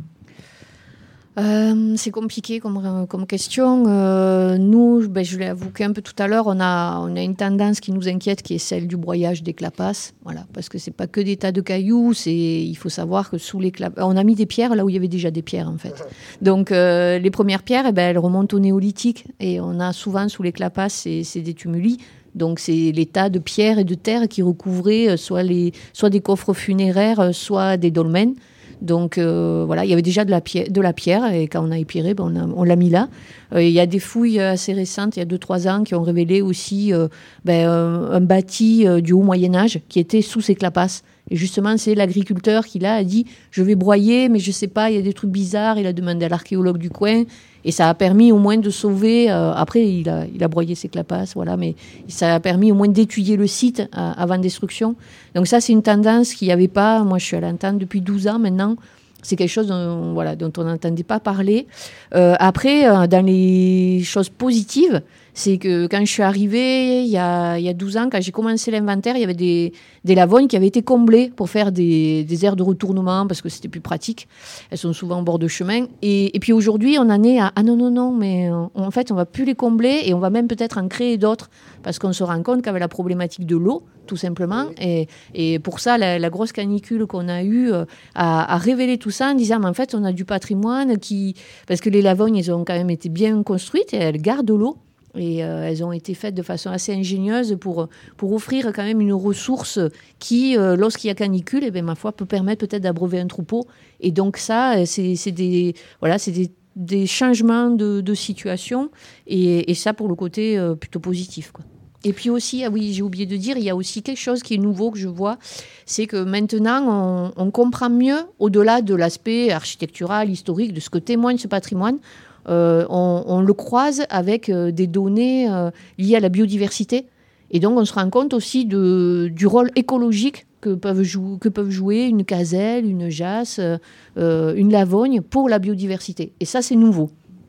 Euh, c'est compliqué comme, comme question. Euh, nous, ben, je l'ai avoué un peu tout à l'heure, on a, on a une tendance qui nous inquiète, qui est celle du broyage des clapasses. Voilà, parce que c'est pas que des tas de cailloux. C'est, il faut savoir que sous les clapasses, on a mis des pierres là où il y avait déjà des pierres en fait. Donc euh, les premières pierres, eh ben, elles remontent au néolithique et on a souvent sous les clapasses, c'est, c'est des tumuli. Donc c'est les tas de pierres et de terre qui recouvraient soit, les, soit des coffres funéraires, soit des dolmens. Donc euh, voilà, il y avait déjà de la pierre, de la pierre et quand on a épuré, ben on, a, on l'a mis là. Euh, il y a des fouilles assez récentes, il y a deux trois ans, qui ont révélé aussi euh, ben, un, un bâti euh, du haut Moyen-Âge qui était sous ces clapasses. Et justement, c'est l'agriculteur qui là a dit « je vais broyer, mais je sais pas, il y a des trucs bizarres ». Il a demandé à l'archéologue du coin et ça a permis au moins de sauver. Euh, après, il a, il a broyé ses clapasses, voilà, mais ça a permis au moins d'étudier le site euh, avant destruction. Donc ça, c'est une tendance qu'il n'y avait pas. Moi, je suis à l'Entente depuis douze ans maintenant. C'est quelque chose dont, voilà, dont on n'entendait pas parler. Euh, après, euh, dans les choses positives, c'est que quand je suis arrivée, il y a, il y a douze ans, quand j'ai commencé l'inventaire, il y avait des, des lavognes qui avaient été comblées pour faire des, des aires de retournement parce que c'était plus pratique. Elles sont souvent au bord de chemin. Et, et puis aujourd'hui, on en est à « ah non, non, non, mais en fait, on ne va plus les combler et on va même peut-être en créer d'autres parce qu'on se rend compte qu'avec la problématique de l'eau, tout simplement, et, et pour ça, la, la grosse canicule qu'on a eue euh, a, a révélé tout ça en disant mais en fait, on a du patrimoine qui... Parce que les lavognes, elles ont quand même été bien construites et elles gardent l'eau. Et euh, elles ont été faites de façon assez ingénieuse pour, pour offrir quand même une ressource qui, euh, lorsqu'il y a canicule, eh bien, ma foi, peut permettre peut-être d'abreuver un troupeau. Et donc ça, c'est, c'est des, voilà, c'est des, des changements de, de situation. Et, et ça, pour le côté euh, plutôt positif, quoi. Et puis aussi, ah oui, j'ai oublié de dire, il y a aussi quelque chose qui est nouveau que je vois, c'est que maintenant, on, on comprend mieux, au-delà de l'aspect architectural, historique, de ce que témoigne ce patrimoine, Euh, on, on le croise avec euh, des données euh, liées à la biodiversité. Et donc, on se rend compte aussi de, du rôle écologique que peuvent, jou- que peuvent jouer une gazelle, une jasse, euh, une lavogne pour la biodiversité. Et ça, c'est nouveau.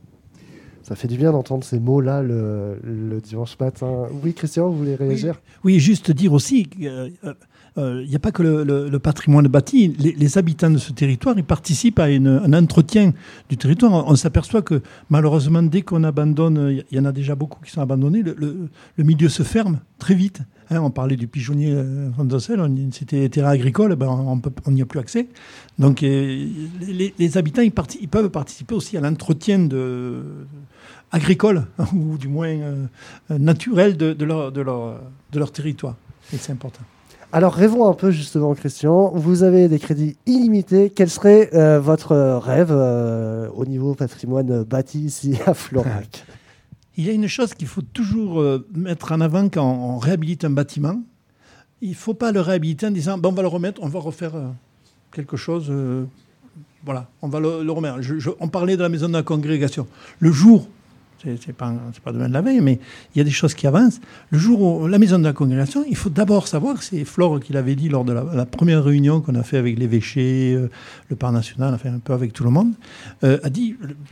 Ça fait du bien d'entendre ces mots-là le, le dimanche matin. Oui, Christian, vous voulez réagir ? Oui, oui, juste dire aussi qu'il euh, n'y euh, a pas que le, le, le patrimoine bâti. Les, les habitants de ce territoire, ils participent à une, un entretien du territoire. On, on s'aperçoit que malheureusement, dès qu'on abandonne, il y en a déjà beaucoup qui sont abandonnés, le, le, le milieu se ferme très vite. Hein, on parlait du pigeonnier euh, Fondocel, c'était terrain agricole, ben on n'y a plus accès. Donc euh, les, les habitants, ils, parti, ils peuvent participer aussi à l'entretien de, agricole, ou du moins euh, naturel de, de, leur, de, leur, de leur territoire. Et c'est important. Alors rêvons un peu justement, Christian. Vous avez des crédits illimités. Quel serait euh, votre rêve euh, au niveau patrimoine bâti ici à Florac ? Il y a une chose qu'il faut toujours euh, mettre en avant quand on réhabilite un bâtiment. Il ne faut pas le réhabiliter en disant bon, on va le remettre, on va refaire euh, quelque chose. Euh, voilà, on va le, le remettre. Je, je, on parlait de la maison de la congrégation. Le jour, c'est, c'est pas, c'est pas demain de la veille, mais il y a des choses qui avancent. Le jour où la maison de la congrégation, il faut d'abord savoir, c'est Flore qui l'avait dit lors de la, la première réunion qu'on a fait avec l'évêché, euh, le parc national, enfin un peu avec tout le monde, euh, a dit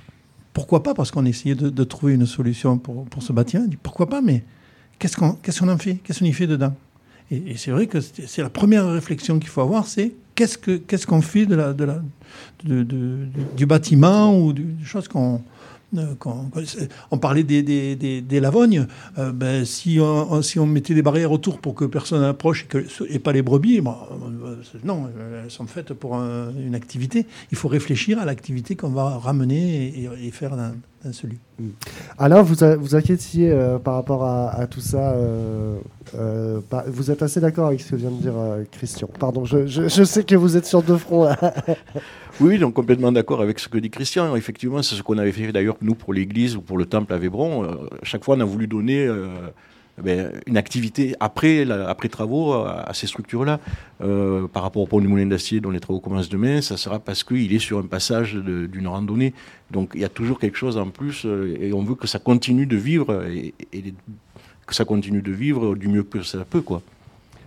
pourquoi pas, parce qu'on essayait de, de trouver une solution pour, pour ce bâtiment. On dit pourquoi pas, mais qu'est-ce qu'on, qu'est-ce qu'on en fait? Qu'est-ce qu'on y fait dedans? Et, et c'est vrai que c'est, c'est la première réflexion qu'il faut avoir, c'est qu'est-ce, que, qu'est-ce qu'on fait de la, de la, de, de, de, du bâtiment ou des choses qu'on... Quand, quand, on parlait des, des, des, des lavognes, euh, ben, si, on, si on mettait des barrières autour pour que personne n'approche et, que, et pas les brebis, bon, euh, non, elles sont faites pour un, une activité. Il faut réfléchir à l'activité qu'on va ramener et, et faire dans, dans ce lieu. Alain, vous vous inquiétiez euh, par rapport à, à tout ça. Euh, euh, bah, vous êtes assez d'accord avec ce que vient de dire euh, Christian. Pardon, je, je, je sais que vous êtes sur deux fronts. Oui, donc complètement d'accord avec ce que dit Christian. Effectivement, c'est ce qu'on avait fait d'ailleurs nous pour l'église ou pour le temple à Vébron. Euh, chaque fois, on a voulu donner euh, ben, une activité après, la, après travaux à, à ces structures-là. Euh, par rapport au pont du Moulin d'Acier dont les travaux commencent demain, ça sera parce qu'il est sur un passage de, d'une randonnée. Donc il y a toujours quelque chose en plus euh, et on veut que ça continue de vivre et, et que ça continue de vivre du mieux que ça peut, quoi. Morgane ?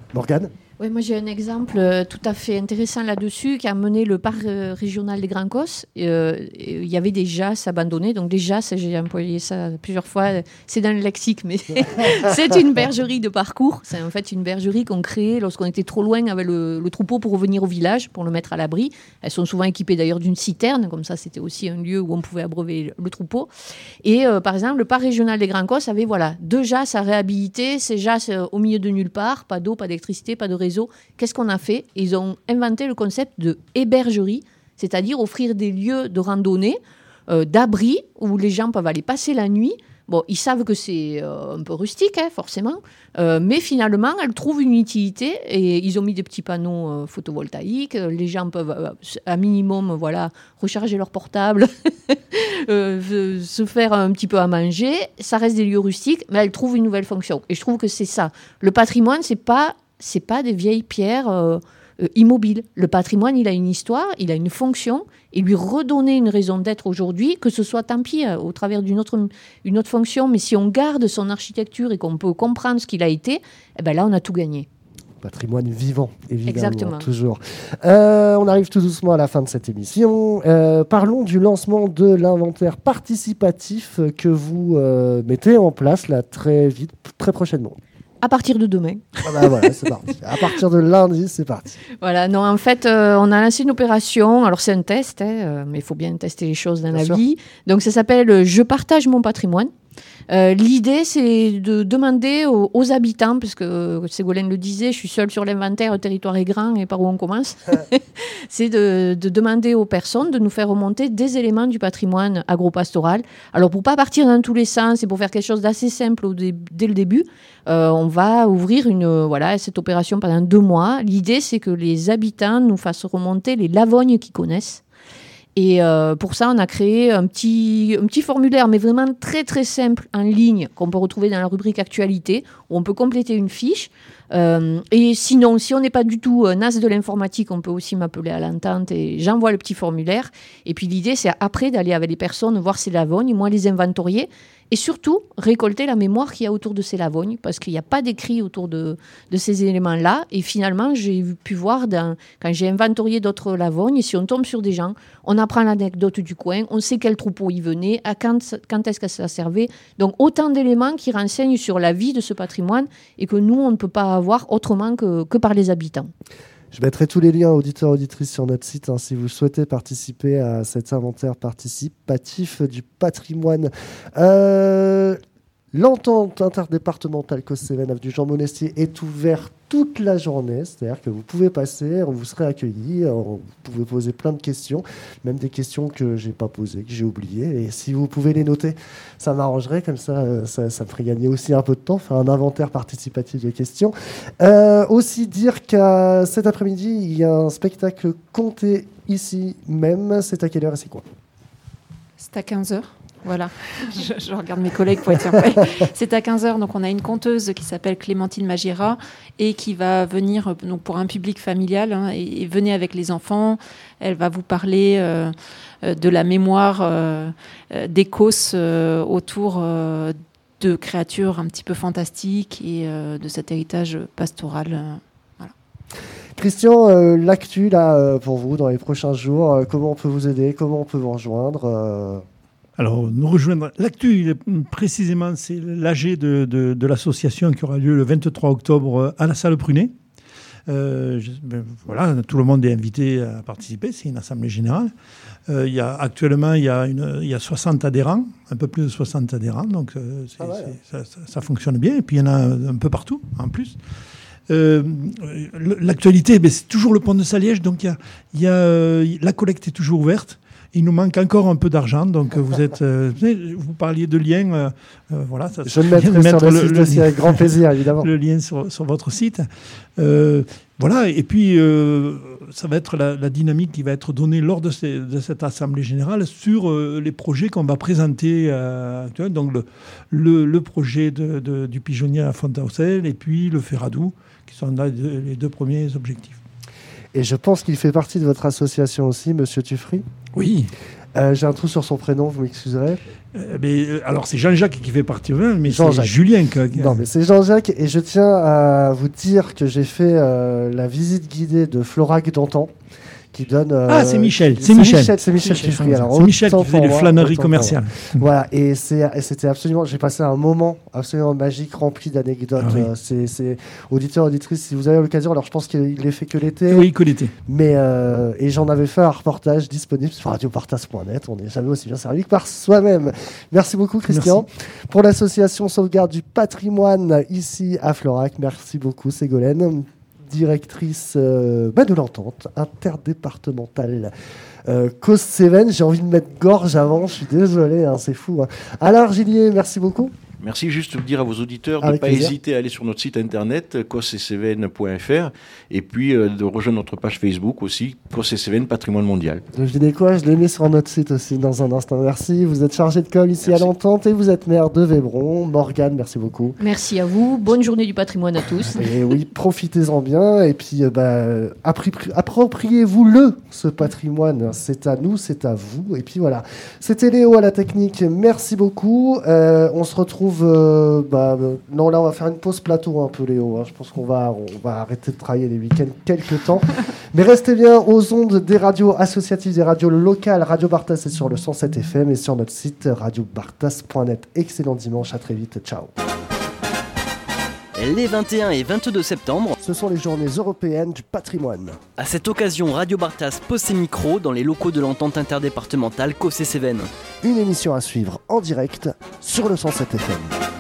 Oui, moi j'ai un exemple euh, tout à fait intéressant là-dessus qui a mené le parc euh, régional des Grands Cosses. Euh, il y avait des jasses abandonnées. Donc des jasses, j'ai employé ça plusieurs fois. C'est dans le lexique, mais c'est une bergerie de parcours. C'est en fait une bergerie qu'on créait lorsqu'on était trop loin avec le, le troupeau pour revenir au village, pour le mettre à l'abri. Elles sont souvent équipées d'ailleurs d'une citerne. Comme ça, c'était aussi un lieu où on pouvait abreuver le, le troupeau. Et euh, par exemple, le parc régional des Grands Cosses avait voilà, deux jasses à réhabiliter. Ces jasses euh, au milieu de nulle part. Pas d'eau, pas d'électricité, pas de réseau. Qu'est-ce qu'on a fait? Ils ont inventé le concept de hébergerie, c'est-à-dire offrir des lieux de randonnée, euh, d'abri, où les gens peuvent aller passer la nuit. Bon, ils savent que c'est euh, un peu rustique, hein, forcément, euh, mais finalement, elles trouvent une utilité et ils ont mis des petits panneaux euh, photovoltaïques. Les gens peuvent, euh, à minimum, voilà, recharger leur portable, euh, se faire un petit peu à manger. Ça reste des lieux rustiques, mais elles trouvent une nouvelle fonction. Et je trouve que c'est ça. Le patrimoine, c'est pas c'est pas des vieilles pierres euh, euh, immobiles. Le patrimoine, il a une histoire, il a une fonction, et lui redonner une raison d'être aujourd'hui, que ce soit tant pis euh, au travers d'une autre, une autre fonction, mais si on garde son architecture et qu'on peut comprendre ce qu'il a été, eh ben là, on a tout gagné. Patrimoine vivant, évidemment. Exactement. Toujours. Euh, on arrive tout doucement à la fin de cette émission. Euh, parlons du lancement de l'inventaire participatif que vous euh, mettez en place là, très vite, très prochainement. À partir de demain. Ah bah voilà, c'est parti. À partir de lundi, c'est parti. Voilà, non, en fait, euh, on a lancé une opération. Alors, c'est un test, hein, euh, mais il faut bien tester les choses dans bien la sûr. vie. Donc, ça s'appelle euh, « Je partage mon patrimoine ». Euh, l'idée, c'est de demander aux, aux habitants, parce que euh, Ségolène le disait, je suis seule sur l'inventaire, le territoire est grand et par où on commence, c'est de, de demander aux personnes de nous faire remonter des éléments du patrimoine agropastoral. Alors, pour ne pas partir dans tous les sens et pour faire quelque chose d'assez simple au dé- dès le début, euh, on va ouvrir une, euh, voilà, cette opération pendant deux mois. L'idée, c'est que les habitants nous fassent remonter les lavognes qu'ils connaissent. Et euh, pour ça, on a créé un petit, un petit formulaire, mais vraiment très très simple en ligne, qu'on peut retrouver dans la rubrique Actualité, où on peut compléter une fiche. Euh, et sinon, si on n'est pas du tout euh, naze de l'informatique, on peut aussi m'appeler à l'entente et j'envoie le petit formulaire. Et puis l'idée, c'est après d'aller avec les personnes, voir ces lavognes, moi les inventorier. Et surtout, récolter la mémoire qu'il y a autour de ces lavognes, parce qu'il n'y a pas d'écrit autour de, de ces éléments-là. Et finalement, j'ai pu voir, dans, quand j'ai inventorié d'autres lavognes, si on tombe sur des gens, on apprend l'anecdote du coin, on sait quel troupeau y venait, à quand, quand est-ce que ça servait. Donc, autant d'éléments qui renseignent sur la vie de ce patrimoine et que nous, on ne peut pas avoir autrement que, que par les habitants. Je mettrai tous les liens auditeurs auditrices sur notre site hein, si vous souhaitez participer à cet inventaire participatif du patrimoine. Euh, L'entente interdépartementale Causse-Cévennes avenue Jean Monestier est ouverte toute la journée, c'est-à-dire que vous pouvez passer, on vous serez accueillis, vous pouvez poser plein de questions, même des questions que j'ai pas posées, que j'ai oubliées, et si vous pouvez les noter, ça m'arrangerait, comme ça, ça, ça me ferait gagner aussi un peu de temps, faire un inventaire participatif de questions. Euh, aussi dire qu'à cet après-midi, il y a un spectacle compté ici même, c'est à quelle heure et c'est quoi ? C'est à quinze heures. Voilà, je, je regarde mes collègues pour être sûr. Ouais. C'est à quinze heures, donc on a une conteuse qui s'appelle Clémentine Magira et qui va venir donc pour un public familial hein, et, et venez avec les enfants. Elle va vous parler euh, de la mémoire euh, des Causses euh, autour euh, de créatures un petit peu fantastiques et euh, de cet héritage pastoral. Euh, voilà. Christian, euh, l'actu là, euh, pour vous dans les prochains jours, euh, comment on peut vous aider, comment on peut vous rejoindre euh Alors, nous rejoindre. L'actu, précisément, c'est l'A G de, de, de l'association qui aura lieu le vingt-trois octobre à la salle Prunet. Euh, je, ben, voilà, tout le monde est invité à participer, c'est une assemblée générale. Euh, il y a, actuellement, il y, a une, il y a soixante adhérents, un peu plus de soixante adhérents, donc euh, c'est, ah ouais. c'est, ça, ça, ça fonctionne bien. Et puis, il y en a un peu partout, en plus. Euh, l'actualité, ben, c'est toujours le pont de Saliège, donc il y a, il y a, euh, la collecte est toujours ouverte. Il nous manque encore un peu d'argent, donc vous êtes, euh, vous parliez de liens, euh, euh, voilà. Ça, je me mettrai sur le, le site aussi avec grand plaisir, évidemment. Le lien sur, sur votre site, euh, voilà. Et puis euh, ça va être la, la dynamique qui va être donnée lors de, ces, de cette assemblée générale sur euh, les projets qu'on va présenter euh, actuellement. Donc le, le, le projet de, de, du pigeonnier à Fontainebleau et puis le Ferradou, qui sont là les deux premiers objectifs. Et je pense qu'il fait partie de votre association aussi, Monsieur Tuffry. Oui. Euh, j'ai un trou sur son prénom, vous m'excuserez. Euh, mais, alors c'est Jean-Jacques qui fait partie, mais Jean-Jacques. C'est Julien. Quoi. Non, mais c'est Jean-Jacques. Et je tiens à vous dire que j'ai fait euh, la visite guidée de Florac d'antan. Qui donne, euh, ah, c'est Michel. C'est, c'est Michel. Michel. C'est Michel Tuffry. C'est Michel qui faisait les flâneries commerciales. Voilà, et, c'est, et c'était absolument. J'ai passé un moment absolument magique, rempli d'anecdotes. Ah oui. euh, c'est, c'est auditeurs, auditrices, si vous avez l'occasion. Alors, je pense qu'il n'est fait que l'été. Oui, que l'été. Mais euh, et j'en avais fait un reportage disponible sur radio bartas point net. On n'est jamais aussi bien servi que par soi-même. Merci beaucoup, Christian, merci. Pour l'association Sauvegarde du Patrimoine ici à Florac. Merci beaucoup, Ségolène, directrice euh, bah de l'entente interdépartementale euh, Causse-Cévennes. J'ai envie de mettre gorge avant, je suis désolé, hein, c'est fou. Hein. Alain Argilier, merci beaucoup. Merci, juste dire à vos auditeurs de ne pas plaisir. hésiter à aller sur notre site internet causse et cévennes point f r et puis euh, de rejoindre notre page Facebook aussi, Causse et Cévennes Patrimoine Mondial. Devinez quoi, je l'ai mis sur notre site aussi dans un instant. Merci, vous êtes chargé de com ici merci. à l'entente et vous êtes maire de Vébron. Morgane, merci beaucoup. Merci à vous, bonne journée du patrimoine à tous. Et oui, profitez-en bien et puis euh, bah, appri- appropriez-vous-le, ce patrimoine. C'est à nous, c'est à vous. Et puis voilà, c'était Léo à la technique, merci beaucoup. Euh, on se retrouve Euh, bah, euh, non, là on va faire une pause plateau un peu, Léo. Hein. Je pense qu'on va, on va arrêter de travailler les week-ends quelques temps. Mais restez bien aux ondes des radios associatives, des radios locales. Radio Bartas est sur le cent sept F M et sur notre site radio bartas point net. Excellent dimanche, à très vite. Ciao. Les vingt et un et vingt-deux septembre, ce sont les journées européennes du patrimoine. À cette occasion, Radio Bartas pose ses micros dans les locaux de l'entente interdépartementale Causse-Cévennes. Une émission à suivre en direct sur le cent sept F M.